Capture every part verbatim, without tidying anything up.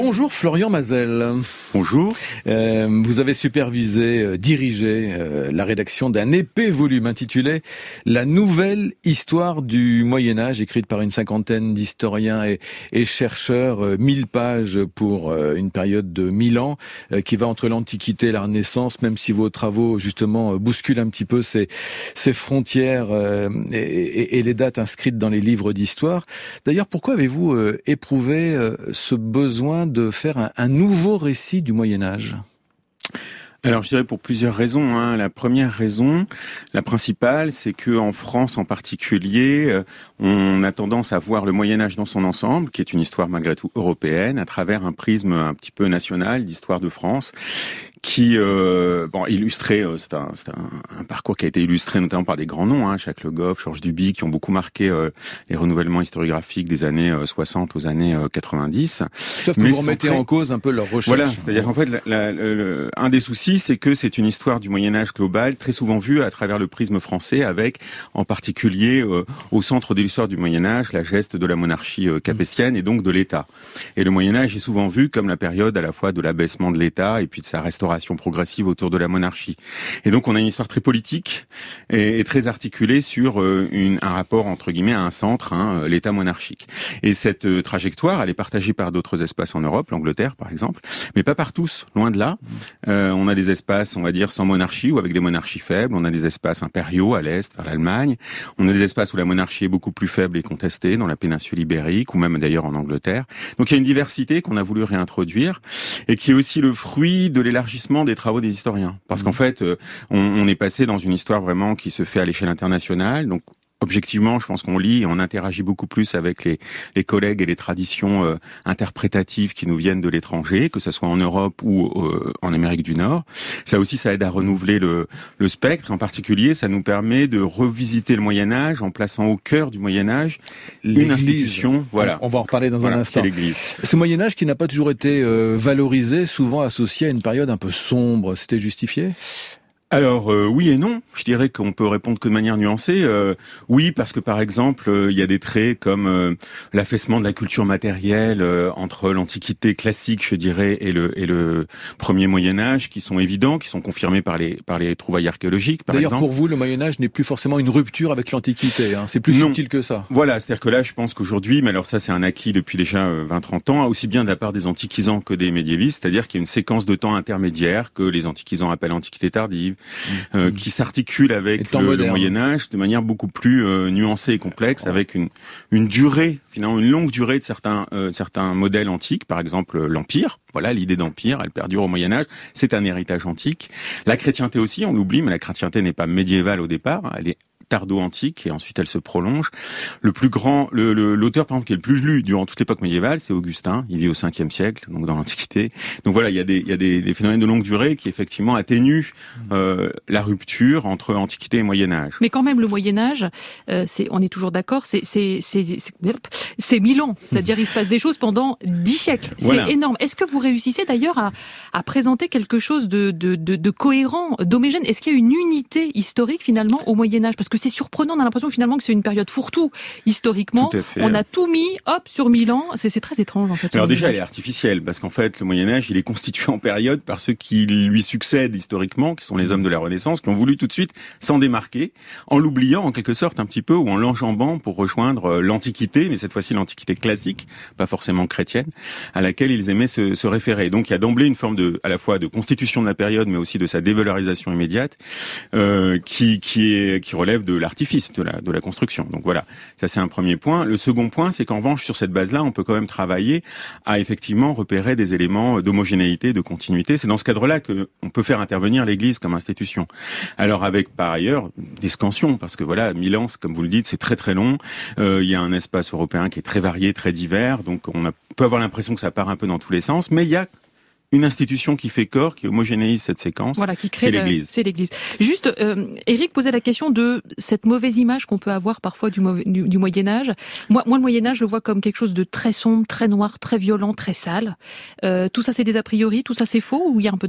Bonjour Florian Mazel. Bonjour. Euh, vous avez supervisé, euh, dirigé euh, la rédaction d'un épais volume intitulé « La nouvelle histoire du Moyen-Âge » écrite par une cinquantaine d'historiens et, et chercheurs, euh, mille pages pour euh, une période de mille ans euh, qui va entre l'Antiquité et la Renaissance, même si vos travaux justement euh, bousculent un petit peu ces, ces frontières euh, et, et, et les dates inscrites dans les livres d'histoire. D'ailleurs, pourquoi avez-vous euh, éprouvé euh, ce besoin de faire un, un nouveau récit du Moyen-Âge ? Alors, je dirais pour plusieurs raisons. Hein. La première raison, la principale, c'est que en France en particulier, on a tendance à voir le Moyen-Âge dans son ensemble, qui est une histoire malgré tout européenne, à travers un prisme un petit peu national d'histoire de France, qui, euh, bon, illustré, euh, c'est, un, c'est un, un parcours qui a été illustré notamment par des grands noms, hein, Jacques Le Goff, Georges Duby, qui ont beaucoup marqué euh, les renouvellements historiographiques des années euh, soixante aux années euh, quatre-vingt-dix. Sauf que Mais vous remettez centré... en cause un peu leur recherche. Voilà, c'est-à-dire qu'en fait, la, la, la, la, un des soucis, c'est que c'est une histoire du Moyen-Âge global, très souvent vue à travers le prisme français, avec en particulier euh, au centre de l'histoire du Moyen-Âge la geste de la monarchie euh, capétienne et donc de l'État. Et le Moyen-Âge est souvent vu comme la période à la fois de l'abaissement de l'État et puis de sa restauration progressive autour de la monarchie. Et donc on a une histoire très politique et, et très articulée sur euh, une, un rapport entre guillemets à un centre, hein, l'État monarchique. Et cette euh, trajectoire, elle est partagée par d'autres espaces en Europe, l'Angleterre par exemple, mais pas par tous, loin de là. Euh, on a des espaces, on va dire, sans monarchie ou avec des monarchies faibles. On a des espaces impériaux à l'est, vers l'Allemagne. On a des espaces où la monarchie est beaucoup plus faible et contestée, dans la péninsule ibérique ou même d'ailleurs en Angleterre. Donc il y a une diversité qu'on a voulu réintroduire et qui est aussi le fruit de l'élargissement des travaux des historiens. Parce qu'en fait, on, on est passé dans une histoire vraiment qui se fait à l'échelle internationale. Donc, objectivement, je pense qu'on lit et on interagit beaucoup plus avec les, les collègues et les traditions euh, interprétatives qui nous viennent de l'étranger, que ce soit en Europe ou euh, en Amérique du Nord. Ça aussi, ça aide à renouveler le, le spectre. En particulier, ça nous permet de revisiter le Moyen-Âge en plaçant au cœur du Moyen-Âge une institution. Voilà. On va en reparler dans voilà, un instant. C'est l'Église. Ce Moyen-Âge qui n'a pas toujours été euh, valorisé, souvent associé à une période un peu sombre, c'était justifié ? Alors euh, oui et non, je dirais qu'on peut répondre que de manière nuancée. Euh, oui, parce que par exemple, euh, il y a des traits comme euh, l'affaissement de la culture matérielle euh, entre l'Antiquité classique, je dirais, et le et le premier Moyen Âge, qui sont évidents, qui sont confirmés par les par les trouvailles archéologiques. Par D'ailleurs, exemple. pour vous, le Moyen Âge n'est plus forcément une rupture avec l'Antiquité. Hein. C'est plus non. subtil que ça. Voilà, c'est-à-dire que là, je pense qu'aujourd'hui, mais alors ça, c'est un acquis depuis déjà euh, vingt à trente ans, aussi bien de la part des antiquisants que des médiévistes, c'est-à-dire qu'il y a une séquence de temps intermédiaire que les antiquisants appellent Antiquité tardive. Mmh. Euh, qui s'articule avec le, le Moyen-Âge de manière beaucoup plus euh, nuancée et complexe, ouais. avec une, une durée, finalement une longue durée de certains, euh, certains modèles antiques, par exemple l'Empire. Voilà, l'idée d'Empire, elle perdure au Moyen-Âge, c'est un héritage antique. La chrétienté aussi, on l'oublie, mais la chrétienté n'est pas médiévale au départ, elle est tardo-antique et ensuite elle se prolonge. Le plus grand, le, le, l'auteur par exemple qui est le plus lu durant toute l'époque médiévale, c'est Augustin. Il vit au cinquième siècle, donc dans l'Antiquité. Donc voilà, il y a des, il y a des, des phénomènes de longue durée qui effectivement atténuent euh, la rupture entre Antiquité et Moyen Âge. Mais quand même, le Moyen Âge, euh, c'est, on est toujours d'accord, c'est, c'est, c'est, c'est, c'est mille ans. C'est-à-dire, il se passe des choses pendant dix siècles. C'est voilà. énorme. Est-ce que vous réussissez d'ailleurs à, à présenter quelque chose de, de, de, de cohérent, d'homogène ? Est-ce qu'il y a une unité historique finalement au Moyen Âge ? Parce que c'est surprenant, on a l'impression finalement que c'est une période fourre-tout historiquement. On a tout mis, hop, sur mille ans. C'est, c'est très étrange en fait. Alors déjà, elle est artificielle parce qu'en fait, le Moyen-Âge, il est constitué en période par ceux qui lui succèdent historiquement, qui sont les hommes de la Renaissance, qui ont voulu tout de suite s'en démarquer, en l'oubliant en quelque sorte un petit peu ou en l'enjambant pour rejoindre l'Antiquité, mais cette fois-ci l'Antiquité classique, pas forcément chrétienne, à laquelle ils aimaient se, se référer. Donc il y a d'emblée une forme de, à la fois de constitution de la période, mais aussi de sa dévalorisation immédiate, euh, qui, qui est, qui relève de de l'artifice, de la, de la construction. Donc voilà, ça c'est un premier point. Le second point, c'est qu'en revanche, sur cette base-là, on peut quand même travailler à effectivement repérer des éléments d'homogénéité, de continuité. C'est dans ce cadre-là que on peut faire intervenir l'Église comme institution. Alors avec, par ailleurs, des scansions, parce que voilà, mille ans, comme vous le dites, c'est très très long. Euh, il y a un espace européen qui est très varié, très divers, donc on a, peut avoir l'impression que ça part un peu dans tous les sens, mais il y a une institution qui fait corps, qui homogénéise cette séquence, voilà, qui crée c'est l'Église. Le, c'est l'Église. Juste, euh, Éric posait la question de cette mauvaise image qu'on peut avoir parfois du, mauvais, du, du Moyen-Âge. Moi, moi, le Moyen-Âge, je le vois comme quelque chose de très sombre, très noir, très violent, très sale. Euh, tout ça, c'est des a priori, tout ça, c'est faux ou il y a un peu de vrai ?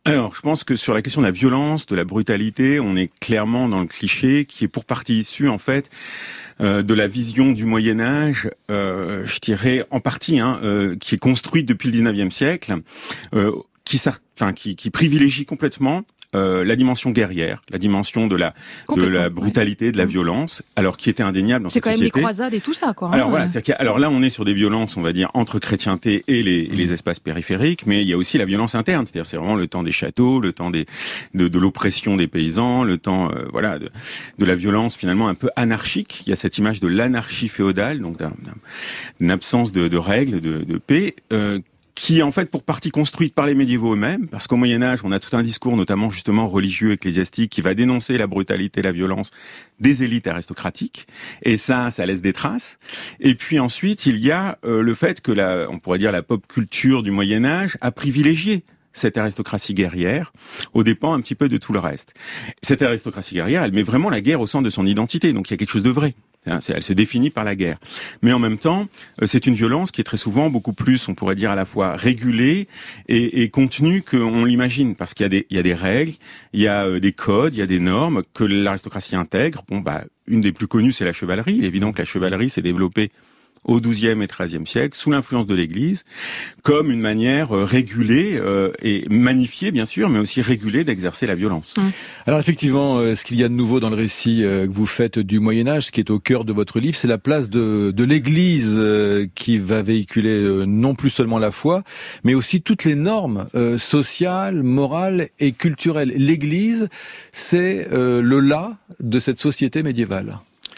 Alors, je pense que sur la question de la violence, de la brutalité, on est clairement dans le cliché qui est pour partie issu, en fait, euh, de la vision du Moyen-Âge, euh, je dirais en partie, hein, euh, qui est construite depuis le dix-neuvième siècle, euh, qui, enfin, qui, qui privilégie complètement Euh, la dimension guerrière, la dimension de la de la brutalité, de la violence, alors qui était indéniable dans cette société. C'est quand même les croisades et tout ça, quoi. Alors hein, voilà, ouais. c'est-à-dire alors là, on est sur des violences, on va dire, entre chrétienté et les, et les espaces périphériques, mais il y a aussi la violence interne, c'est-à-dire c'est vraiment le temps des châteaux, le temps des de, de l'oppression des paysans, le temps euh, voilà de, de la violence finalement un peu anarchique. Il y a cette image de l'anarchie féodale, donc d'un, d'un, d'une absence de, de règles, de, de paix. Euh, qui est en fait pour partie construite par les médiévaux eux-mêmes, parce qu'au Moyen-Âge, on a tout un discours, notamment justement religieux, ecclésiastique, qui va dénoncer la brutalité, la violence des élites aristocratiques, et ça, ça laisse des traces. Et puis ensuite, il y a euh, le fait que la, on pourrait dire la pop culture du Moyen-Âge a privilégié cette aristocratie guerrière, aux dépens un petit peu de tout le reste. Cette aristocratie guerrière, elle met vraiment la guerre au centre de son identité, donc il y a quelque chose de vrai. Elle se définit par la guerre. Mais en même temps, c'est une violence qui est très souvent beaucoup plus, on pourrait dire, à la fois régulée et, et contenue qu'on l'imagine. Parce qu'il y a des, il y a des règles, il y a des codes, il y a des normes que l'aristocratie intègre. Bon, bah, une des plus connues, c'est la chevalerie. Il est évident que la chevalerie s'est développée au douzième et treizième siècle, sous l'influence de l'Église, comme une manière euh, régulée euh, et magnifiée, bien sûr, mais aussi régulée d'exercer la violence. Mmh. Alors effectivement, euh, ce qu'il y a de nouveau dans le récit euh, que vous faites du Moyen-Âge, ce qui est au cœur de votre livre, c'est la place de, de l'Église euh, qui va véhiculer euh, non plus seulement la foi, mais aussi toutes les normes euh, sociales, morales et culturelles. L'Église, c'est euh, le là de cette société médiévale.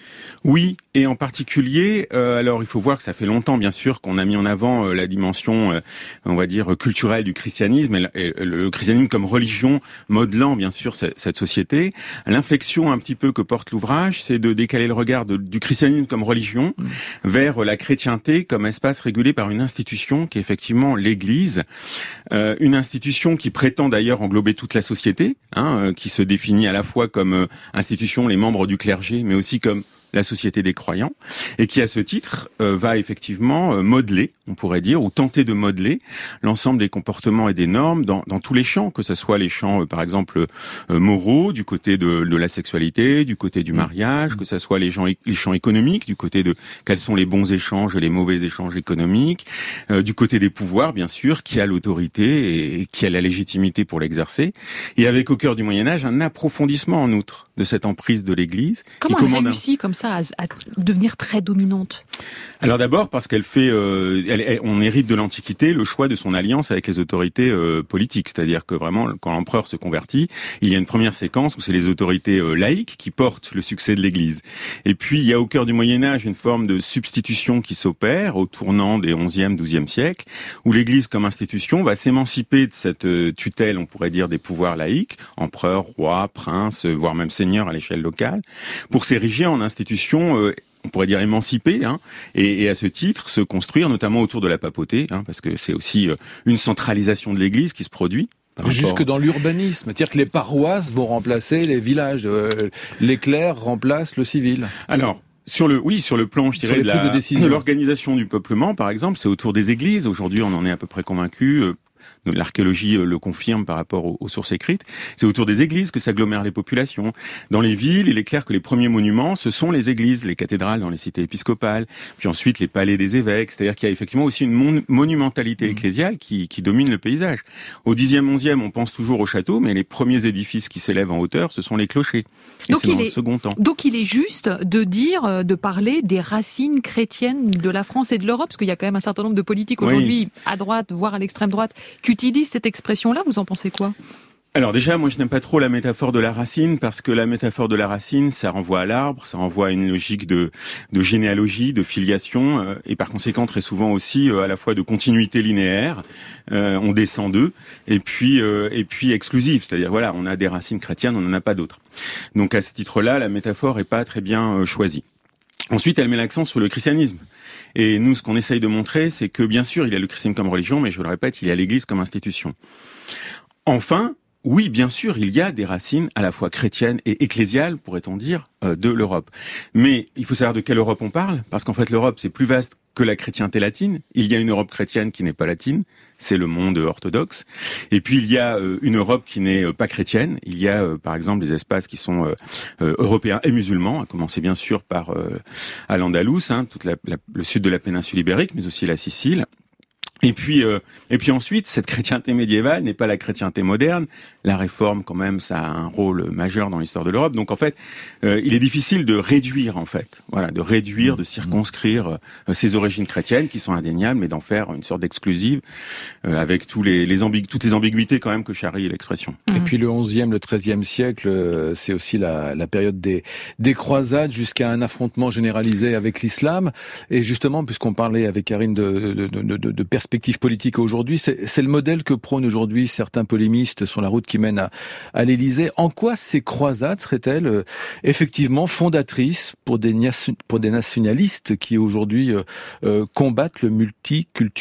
Oui, et en particulier, euh, alors il faut voir que ça fait longtemps, bien sûr, qu'on a mis en avant euh, la dimension, euh, on va dire, culturelle du christianisme, et, et le christianisme comme religion modelant, bien sûr, cette, cette société. L'inflexion un petit peu que porte l'ouvrage, c'est de décaler le regard de, du christianisme comme religion mmh. vers la chrétienté comme espace régulé par une institution qui est effectivement l'Église, euh, une institution qui prétend d'ailleurs englober toute la société, hein, euh, qui se définit à la fois comme euh, institution, les membres du clergé, mais aussi comme la société des croyants, et qui à ce titre euh, va effectivement euh, modeler, on pourrait dire, ou tenter de modeler l'ensemble des comportements et des normes dans, dans tous les champs, que ce soit les champs, euh, par exemple, euh, moraux, du côté de, de la sexualité, du côté du mariage, que ce soit les, gens, les champs économiques, du côté de quels sont les bons échanges et les mauvais échanges économiques, euh, du côté des pouvoirs, bien sûr, qui a l'autorité et qui a la légitimité pour l'exercer, et avec au cœur du Moyen-Âge un approfondissement en outre de cette emprise de l'Église. Comment qui elle commande réussit un... comme ça à, à devenir très dominante? Alors d'abord parce qu'elle fait, euh, elle, elle, on hérite de l'Antiquité le choix de son alliance avec les autorités euh, politiques, c'est-à-dire que vraiment quand l'empereur se convertit, il y a une première séquence où c'est les autorités euh, laïques qui portent le succès de l'Église. Et puis il y a au cœur du Moyen-Âge une forme de substitution qui s'opère au tournant des onzième, douzième siècles, où l'Église comme institution va s'émanciper de cette euh, tutelle, on pourrait dire, des pouvoirs laïques, empereur, roi, prince, voire même seigneur à l'échelle locale, pour s'ériger en institution euh, on pourrait dire émancipée, hein, et, et à ce titre se construire notamment autour de la papauté, hein, parce que c'est aussi euh, une centralisation de l'Église qui se produit. Jusque dans l'urbanisme, c'est-à-dire que les paroisses vont remplacer les villages, euh, les clercs remplacent le civil. Alors, sur le, oui, sur le plan, je dirais, de, la, de, de l'organisation du peuplement, par exemple, c'est autour des églises. Aujourd'hui, on en est à peu près convaincu. Euh, L'archéologie le confirme par rapport aux, aux sources écrites. C'est autour des églises que s'agglomèrent les populations. Dans les villes, il est clair que les premiers monuments, ce sont les églises, les cathédrales dans les cités épiscopales, puis ensuite les palais des évêques. C'est-à-dire qu'il y a effectivement aussi une mon- monumentalité ecclésiale qui, qui domine le paysage. Au dixième, onzième, on pense toujours au château, mais les premiers édifices qui s'élèvent en hauteur, ce sont les clochers. Et donc c'est il dans est, le second temps. Donc il est juste de dire, de parler des racines chrétiennes de la France et de l'Europe, parce qu'il y a quand même un certain nombre de politiques aujourd'hui, oui. à droite, voire à l'extrême droite, qui utilisent cette expression-là. Vous en pensez quoi ? Alors déjà, moi je n'aime pas trop la métaphore de la racine, parce que la métaphore de la racine, ça renvoie à l'arbre, ça renvoie à une logique de, de généalogie, de filiation, euh, et par conséquent très souvent aussi euh, à la fois de continuité linéaire, euh, on descend d'eux, et puis euh, et puis exclusive, c'est-à-dire voilà, on a des racines chrétiennes, on n'en a pas d'autres. Donc à ce titre-là, la métaphore est pas très bien euh, choisie. Ensuite, elle met l'accent sur le christianisme. Et nous, ce qu'on essaye de montrer, c'est que bien sûr, il y a le christianisme comme religion, mais je le répète, il y a l'Église comme institution. Enfin, oui, bien sûr, il y a des racines à la fois chrétiennes et ecclésiales, pourrait-on dire, euh, de l'Europe. Mais il faut savoir de quelle Europe on parle, parce qu'en fait, l'Europe, c'est plus vaste que la chrétienté latine. Il y a une Europe chrétienne qui n'est pas latine, c'est le monde orthodoxe. Et puis il y a euh, une Europe qui n'est euh, pas chrétienne. Il y a euh, par exemple des espaces qui sont euh, euh, européens et musulmans, à commencer bien sûr par euh, à l'Andalous, hein, toute la, la, le sud de la péninsule ibérique, mais aussi la Sicile. Et puis, euh, et puis ensuite, cette chrétienté médiévale n'est pas la chrétienté moderne. La réforme, quand même, ça a un rôle majeur dans l'histoire de l'Europe. Donc, en fait, euh, il est difficile de réduire, en fait, voilà, de réduire, de circonscrire euh, ces origines chrétiennes qui sont indéniables, mais d'en faire une sorte d'exclusive euh, avec tous les, les ambig- toutes les ambiguïtés quand même que charrie l'expression. Et puis le onzième, le treizième siècle, euh, c'est aussi la, la période des, des croisades jusqu'à un affrontement généralisé avec l'islam. Et justement, puisqu'on parlait avec Karine de, de, de, de, de perspective politique aujourd'hui, c'est, c'est le modèle que prônent aujourd'hui certains polémistes sur la route qui mène à, à l'Élysée. En quoi ces croisades seraient-elles euh, effectivement fondatrices pour des, pour des nationalistes qui aujourd'hui euh, euh, combattent le multiculturalisme ?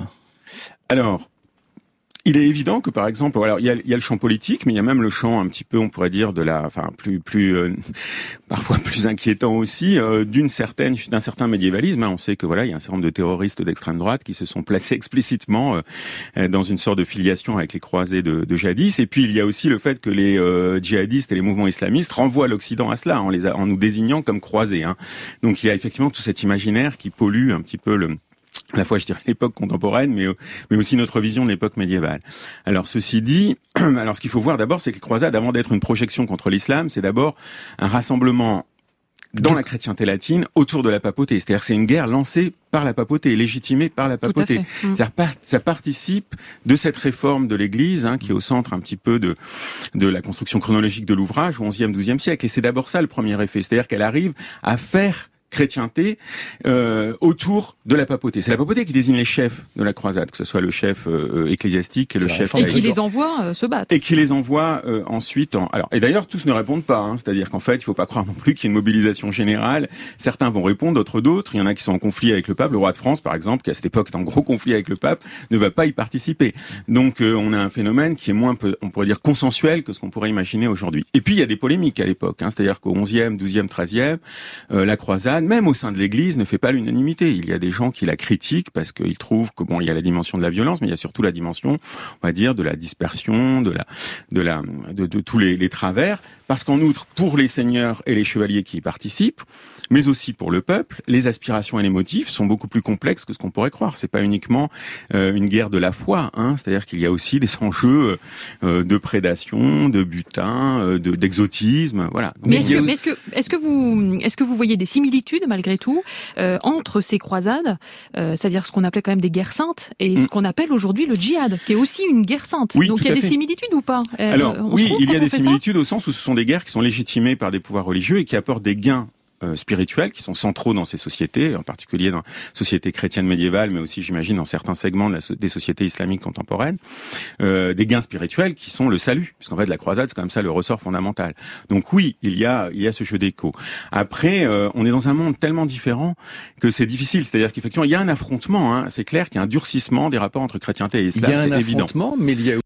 Alors, il est évident que, par exemple, alors, il y a, il y a le champ politique, mais il y a même le champ un petit peu, on pourrait dire, de la, enfin, plus, plus, euh, parfois plus inquiétant aussi, euh, d'une certaine, d'un certain médiévalisme. Hein. On sait que voilà, il y a un certain nombre de terroristes d'extrême droite qui se sont placés explicitement euh, dans une sorte de filiation avec les croisés de, de jadis. Et puis il y a aussi le fait que les euh, djihadistes et les mouvements islamistes renvoient l'Occident à cela, en les, a, en nous désignant comme croisés. Hein. Donc il y a effectivement tout cet imaginaire qui pollue un petit peu le à la fois, je dirais, l'époque contemporaine, mais mais aussi notre vision de l'époque médiévale. Alors, ceci dit, alors ce qu'il faut voir d'abord, c'est que les croisades, avant d'être une projection contre l'islam, c'est d'abord un rassemblement dans la chrétienté latine autour de la papauté. C'est-à-dire que c'est une guerre lancée par la papauté, légitimée par la papauté. C'est-à-dire ça participe de cette réforme de l'Église, hein, qui est au centre un petit peu de de la construction chronologique de l'ouvrage au onzième, douzième siècle. Et c'est d'abord ça le premier effet. C'est-à-dire qu'elle arrive à faire chrétienté euh, autour de la papauté. C'est la papauté qui désigne les chefs de la croisade, que ce soit le chef euh, ecclésiastique et le chef... Et qui les envoie euh, se battre. Et qui les envoie euh, ensuite... En... Alors, et d'ailleurs, tous ne répondent pas. Hein, c'est-à-dire qu'en fait, il ne faut pas croire non plus qu'il y ait une mobilisation générale. Certains vont répondre, d'autres d'autres. Il y en a qui sont en conflit avec le pape. Le roi de France, par exemple, qui à cette époque est en gros conflit avec le pape, ne va pas y participer. Donc, euh, on a un phénomène qui est moins, on pourrait dire, consensuel que ce qu'on pourrait imaginer aujourd'hui. Et puis, il y a des polémiques à l'époque. Hein, c'est-à-dire qu'au onzième, douzième, treizième, euh, la croisade, même au sein de l'Église, ne fait pas l'unanimité. Il y a des gens qui la critiquent parce qu'ils trouvent que bon, il y a la dimension de la violence, mais il y a surtout la dimension, on va dire, de la dispersion, de la, de la, de, de tous les, les travers. Parce qu'en outre, pour les seigneurs et les chevaliers qui y participent, mais aussi pour le peuple, les aspirations et les motifs sont beaucoup plus complexes que ce qu'on pourrait croire. C'est pas uniquement euh, une guerre de la foi, hein, c'est-à-dire qu'il y a aussi des enjeux euh, de prédation, de butin, euh, de, d'exotisme, voilà. Donc, mais est-ce que, mais est-ce que, est-ce que vous, est-ce que vous voyez des similitudes malgré tout euh, entre ces croisades, euh, c'est-à-dire ce qu'on appelait quand même des guerres saintes, et ce mmh. qu'on appelle aujourd'hui le djihad, qui est aussi une guerre sainte. Oui, donc il y a des fait. similitudes ou pas euh, Alors oui, il y a des similitudes au sens où ce sont des guerres qui sont légitimées par des pouvoirs religieux et qui apportent des gains Euh, spirituels qui sont centraux dans ces sociétés, en particulier dans les sociétés chrétiennes médiévales, mais aussi, j'imagine, dans certains segments de la, des sociétés islamiques contemporaines, euh, des gains spirituels qui sont le salut, puisqu'en fait, la croisade, c'est quand même ça le ressort fondamental. Donc oui, il y a, il y a ce jeu d'écho. Après, euh, on est dans un monde tellement différent que c'est difficile, c'est-à-dire qu'effectivement, il y a un affrontement, hein, c'est clair qu'il y a un durcissement des rapports entre chrétienté et islam, c'est évident. Il y a un affrontement, mais il y a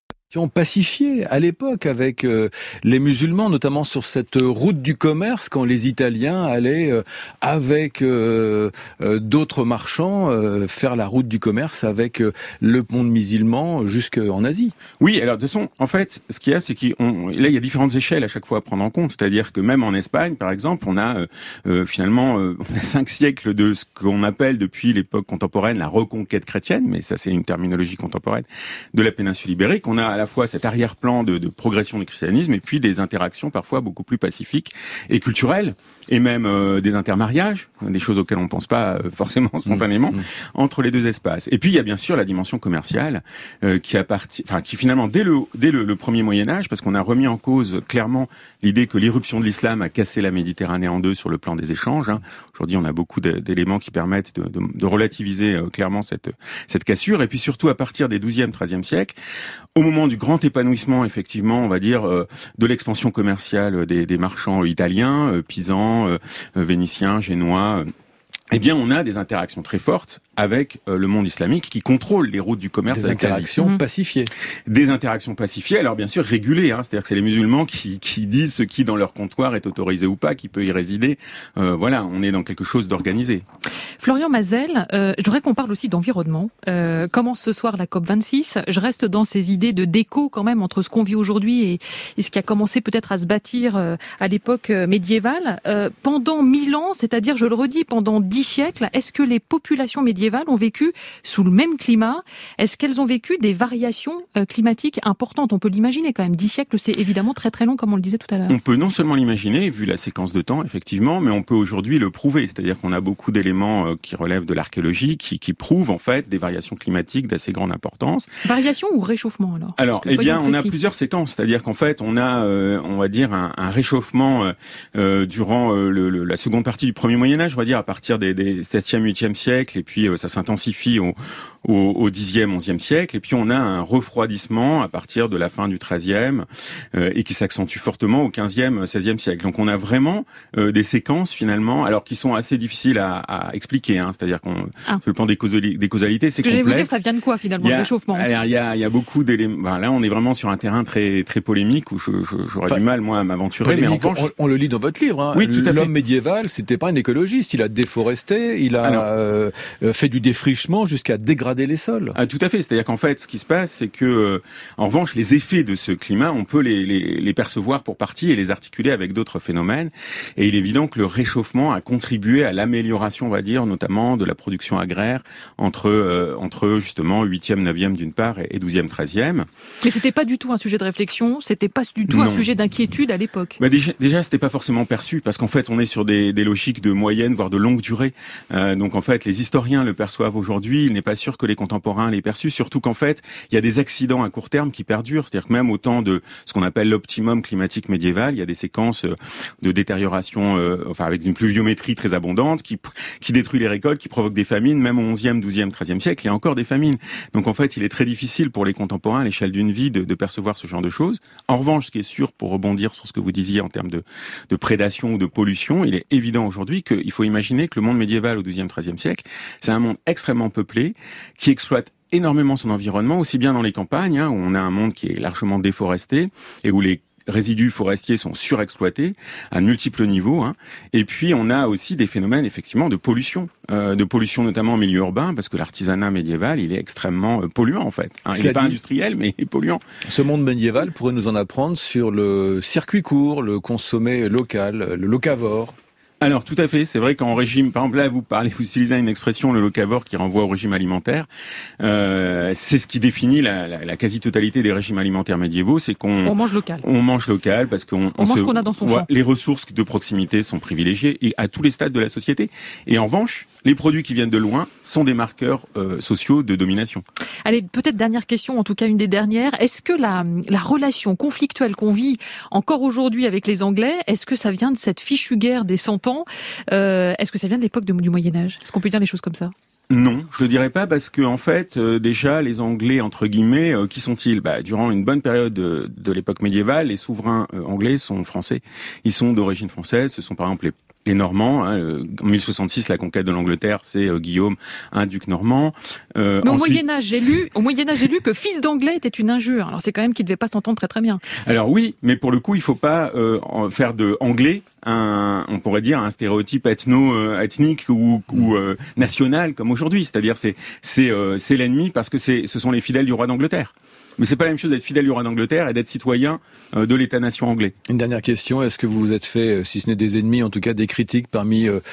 pacifié à l'époque avec euh, les musulmans, notamment sur cette route du commerce, quand les Italiens allaient euh, avec euh, euh, d'autres marchands euh, faire la route du commerce avec euh, le monde musulman jusqu'en Asie. Oui, alors de toute façon, en fait, ce qu'il y a, c'est qu'il là il y a différentes échelles à chaque fois à prendre en compte. C'est-à-dire que même en Espagne, par exemple, on a euh, euh, finalement euh, on a cinq siècles de ce qu'on appelle depuis l'époque contemporaine la reconquête chrétienne, mais ça c'est une terminologie contemporaine de la péninsule ibérique. On a à la fois cet arrière-plan de, de progression du christianisme et puis des interactions parfois beaucoup plus pacifiques et culturelles et même euh, des intermariages, des choses auxquelles on ne pense pas euh, forcément spontanément, mmh, mmh. entre les deux espaces. Et puis il y a bien sûr la dimension commerciale euh, qui appartient, enfin qui finalement dès le dès le, le premier Moyen Âge, parce qu'on a remis en cause clairement l'idée que l'irruption de l'islam a cassé la Méditerranée en deux sur le plan des échanges. Hein. Aujourd'hui, on a beaucoup d'éléments qui permettent de, de, de relativiser euh, clairement cette cette cassure. Et puis surtout à partir des douzième, treizième siècle, au moment du grand épanouissement, effectivement, on va dire, euh, de l'expansion commerciale des, des marchands italiens, euh, pisans, euh, vénitiens, génois, euh, eh bien, on a des interactions très fortes avec euh, le monde islamique qui contrôle les routes du commerce. Des interactions Mmh. pacifiées. Des interactions pacifiées, alors bien sûr régulées, hein, c'est-à-dire que c'est les musulmans qui, qui disent ce qui dans leur comptoir est autorisé ou pas, qui peut y résider. Euh, voilà, on est dans quelque chose d'organisé. Florian Mazel, euh, je voudrais qu'on parle aussi d'environnement. Euh, commence ce soir la COP vingt-six. Je reste dans ces idées de déco quand même entre ce qu'on vit aujourd'hui et, et ce qui a commencé peut-être à se bâtir euh, à l'époque euh, médiévale. Euh, pendant mille ans, c'est-à-dire, je le redis, pendant dix siècles, est-ce que les populations médiévales ont vécu sous le même climat? Est-ce qu'elles ont vécu des variations euh, climatiques importantes? On peut l'imaginer quand même. Dix siècles, c'est évidemment très très long, comme on le disait tout à l'heure. On peut non seulement l'imaginer, vu la séquence de temps, effectivement, mais on peut aujourd'hui le prouver. C'est-à-dire qu'on a beaucoup d'éléments euh, qui relèvent de l'archéologie, qui, qui prouvent en fait des variations climatiques d'assez grande importance. Variation ou réchauffement alors? Alors, Parce que eh bien, soyons on a précis. plusieurs séquences. C'est-à-dire qu'en fait, on a, euh, on va dire, un, un réchauffement euh, durant euh, le, le, la seconde partie du premier Moyen Âge, on va dire, à partir des, des septième, huitième siècle, et puis euh, ça s'intensifie au, au, au dixième, onzième siècle, et puis on a un refroidissement à partir de la fin du treizième, euh, et qui s'accentue fortement au quinzième, seizième siècle. Donc on a vraiment euh, des séquences finalement, alors qui sont assez difficiles à, à expliquer. Hein, c'est-à-dire qu'on, Ah. sur le plan des, causali- des causalités, c'est Ce que j'allais complexe. vous dire, ça vient de quoi finalement, Il y le a- réchauffement? alors, il y a, il y a beaucoup d'éléments. Ben, là, on est vraiment sur un terrain très très polémique où je, je, j'aurais Enfin, du mal moi à m'aventurer. Mais en Polémique, revanche, on, on le lit dans votre livre. Hein. Oui, tout à fait. L'homme médiéval, c'était pas un écologiste. Il a déforesté, il a Alors, euh, fait du défrichement jusqu'à dégrader les sols. Ah, tout à fait. C'est-à-dire qu'en fait, ce qui se passe, c'est que, euh, en revanche, les effets de ce climat, on peut les, les, les percevoir pour partie et les articuler avec d'autres phénomènes. Et il est évident que le réchauffement a contribué à l'amélioration, on va dire, notamment de la production agraire entre euh, entre justement huitième, neuvième d'une part et douzième, treizième. Mais c'était pas du tout un sujet de réflexion, c'était pas du tout Non. un sujet d'inquiétude à l'époque. Bah déjà, déjà, c'était pas forcément perçu parce qu'en fait, on est sur des, des logiques de moyenne, voire de longue durée. Euh, donc en fait, les historiens le perçoivent aujourd'hui. Il n'est pas sûr que les contemporains l'aient perçu. Surtout qu'en fait, il y a des accidents à court terme qui perdurent. C'est-à-dire que même au temps de ce qu'on appelle l'optimum climatique médiéval, il y a des séquences de détérioration, euh, enfin avec une pluviométrie très abondante, qui qui détruit les récoltes, qui provoque des famines. Même au onzième, douzième, treizième siècle, il y a encore des famines. Donc en fait, il est très difficile pour les contemporains à l'échelle d'une vie de, de percevoir ce genre de choses. En revanche, ce qui est sûr, pour rebondir sur ce que vous disiez en termes de, de prédation ou de pollution, il est évident aujourd'hui qu'il faut imaginer que le monde médiéval au douzième, treizième siècle, c'est un monde extrêmement peuplé, qui exploite énormément son environnement, aussi bien dans les campagnes, hein, où on a un monde qui est largement déforesté et où les résidus forestiers sont surexploités à multiples niveaux, hein. Et puis on a aussi des phénomènes effectivement de pollution, euh, de pollution notamment en milieu urbain, parce que l'artisanat médiéval il est extrêmement euh, polluant en fait. Hein. Il n'est pas dit, industriel, mais il est polluant. Ce monde médiéval pourrait nous en apprendre sur le circuit court, le consommé local, le locavore. Alors tout à fait, c'est vrai qu'en régime, par exemple là vous parlez, vous utilisez une expression, le locavore, qui renvoie au régime alimentaire. Euh, c'est ce qui définit la, la, la quasi-totalité des régimes alimentaires médiévaux, c'est qu'on On mange local. On mange local parce qu'on on, on mange ce qu'on a dans son champ. Les ressources de proximité sont privilégiées et à tous les stades de la société. Et en revanche, les produits qui viennent de loin sont des marqueurs euh, sociaux de domination. Allez, peut-être dernière question, en tout cas une des dernières. Est-ce que la, la relation conflictuelle qu'on vit encore aujourd'hui avec les Anglais, est-ce que ça vient de cette fichue guerre des cent ans? Euh, est-ce que ça vient de l'époque de, du Moyen-Âge? Est-ce qu'on peut dire des choses comme ça? Non, je le dirais pas parce que en fait, euh, déjà les Anglais entre guillemets, euh, qui sont-ils? Bah, durant une bonne période de, de l'époque médiévale, les souverains euh, anglais sont français. Ils sont d'origine française. Ce sont par exemple les Les Normands, hein, en mille soixante-six, la conquête de l'Angleterre, c'est euh, Guillaume, un duc normand. Euh, Mais au ensuite... Moyen Âge, j'ai lu, au Moyen Âge, j'ai lu que fils d'anglais était une injure. Alors c'est quand même qu'ils devaient pas s'entendre très très bien. Alors oui, mais pour le coup, il faut pas euh, faire de anglais un, on pourrait dire un stéréotype ethno, euh, ethnique ou, ou euh, national comme aujourd'hui. C'est-à-dire c'est c'est euh, c'est l'ennemi parce que c'est ce sont les fidèles du roi d'Angleterre. Mais c'est pas la même chose d'être fidèle du roi d'Angleterre et d'être citoyen euh, de l'État-nation anglais. Une dernière question, est-ce que vous vous êtes fait, si ce n'est des ennemis, en tout cas des critiques parmi euh,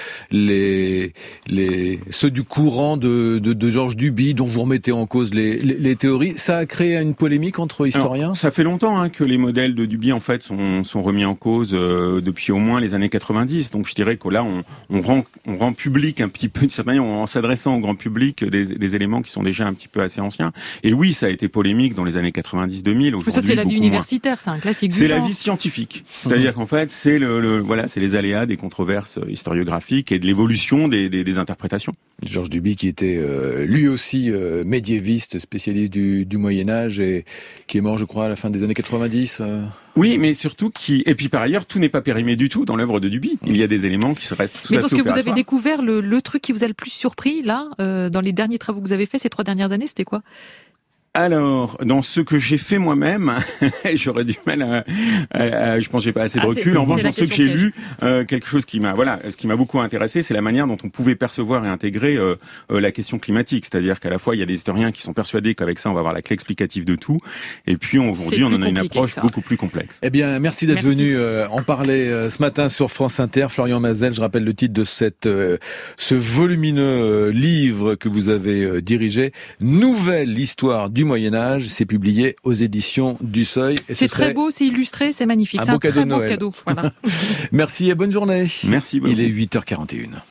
les, les ceux du courant de, de, de Georges Duby, dont vous remettez en cause les, les, les théories? Ça a créé une polémique entre historiens? Alors, ça fait longtemps hein, que les modèles de Duby en fait sont, sont remis en cause euh, depuis au moins les années quatre-vingt-dix. Donc je dirais que là on, on rend on rend public un petit peu de cette manière, en s'adressant au grand public des, des éléments qui sont déjà un petit peu assez anciens. Et oui, ça a été polémique dans les années quatre-vingt-dix deux mille. Ça c'est la vie universitaire, c'est un classique. C'est la vie scientifique. C'est-à-dire mmh. qu'en fait, c'est le, le voilà, c'est les aléas des controverses historiographiques et de l'évolution des, des, des interprétations. Georges Duby, qui était euh, lui aussi euh, médiéviste, spécialiste du, du Moyen Âge et qui est mort, je crois, à la fin des années quatre-vingt-dix. Euh... Oui, mais surtout qui et puis par ailleurs tout n'est pas périmé du tout dans l'œuvre de Duby. Il y a des éléments qui se restent tout mais à fait parce que vous opératoires. avez découvert le, le truc qui vous a le plus surpris là euh, dans les derniers travaux que vous avez faits ces trois dernières années, c'était quoi? Alors, dans ce que j'ai fait moi-même, j'aurais du mal à, à, à je pense que j'ai pas assez de ah, recul. En revanche, dans ce que j'ai piège. lu, euh, quelque chose qui m'a, voilà, ce qui m'a beaucoup intéressé, c'est la manière dont on pouvait percevoir et intégrer euh, euh, la question climatique. C'est-à-dire qu'à la fois, il y a des historiens qui sont persuadés qu'avec ça, on va avoir la clé explicative de tout, et puis aujourd'hui, on en a une approche beaucoup plus complexe. Eh bien, merci d'être merci. venu euh, en parler euh, ce matin sur France Inter. Florian Mazel, je rappelle le titre de cette euh, ce volumineux euh, livre que vous avez euh, dirigé, Nouvelle histoire du Moyen-Âge. C'est publié aux éditions du Seuil. Et c'est très beau, c'est illustré, c'est magnifique. C'est un très beau cadeau. Voilà. Merci et bonne journée. Merci beaucoup. Il est huit heures quarante et une.